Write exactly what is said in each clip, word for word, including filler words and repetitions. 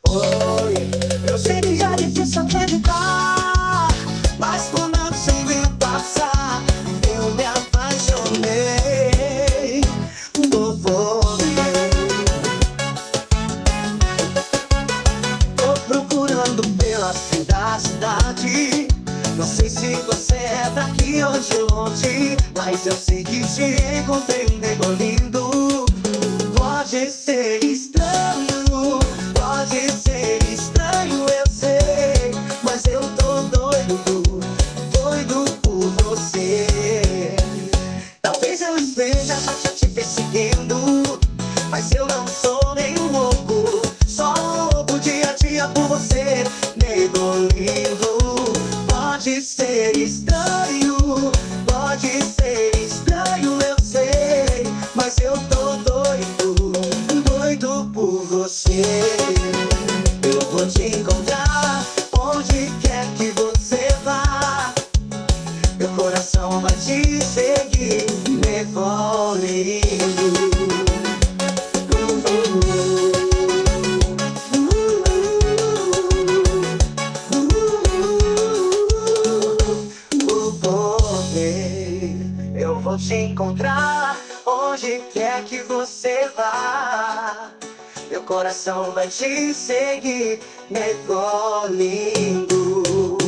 Oi, eu sei que é difícil acreditar, mas quando eu te vi passar, eu me apaixonei por você. Tô procurando pela cidade, não sei se você é daqui ou de longe, mas eu sei que te encontrei um nego lindo. Pode ser estranho, pode ser estranho, eu sei, mas eu tô doido, doido por você. Talvez eu esteja só te perseguindo, mas eu não sou nenhum louco, só louco dia a dia por você, nego lindo. Pode ser estranho, pode ser estranho, eu sei, mas eu tô doido, doido por você. Eu vou te encontrar onde quer que você vá, meu coração vai te seguir, nego lindo. Eu vou te encontrar onde quer que você vá, meu coração vai te seguir, nego lindo.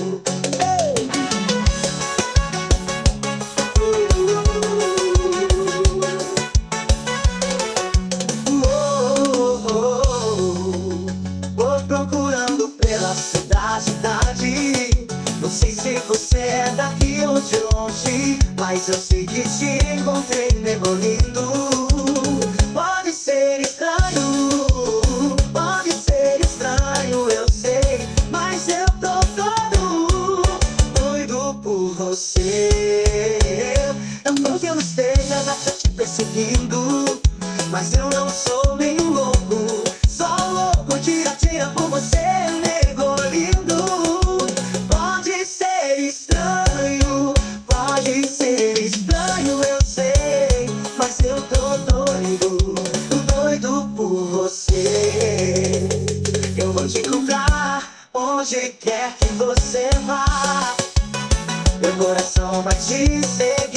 Oh, oh, oh. Vou procurando pela cidade, não sei se você é daqui ou de longe, mas eu sei que te encontrei, nego lindo. Pode ser estranho, pode ser estranho, eu sei, mas eu tô todo doido por você. Não que eu esteja já te perseguindo, mas eu não sou nenhum louco, só louco dia a dia por você, nego lindo. Pode ser estranho, pode ser estranho, eu sei, mas eu tô doido, doido por você. Eu vou te encontrar onde quer que você vá, meu coração vai te seguir.